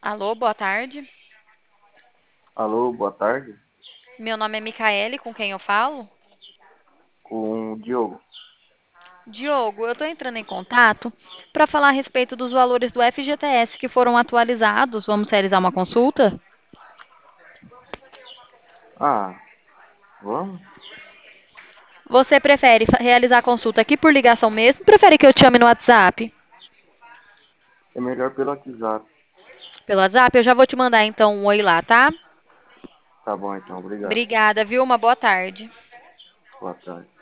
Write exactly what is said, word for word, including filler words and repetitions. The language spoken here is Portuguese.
Alô, boa tarde. Alô, boa tarde. Meu nome é Micaele, com quem eu falo? Com o Diogo. Diogo, eu estou entrando em contato para falar a respeito dos valores do F G T S que foram atualizados. Vamos realizar uma consulta? Ah, vamos? Você prefere fa- realizar a consulta aqui por ligação mesmo? Prefere que eu te chame no WhatsApp? É melhor pelo WhatsApp. Pelo WhatsApp? Eu já vou te mandar então um oi lá, tá? Tá bom então, obrigado. Obrigada, viu? Uma boa tarde. Boa tarde.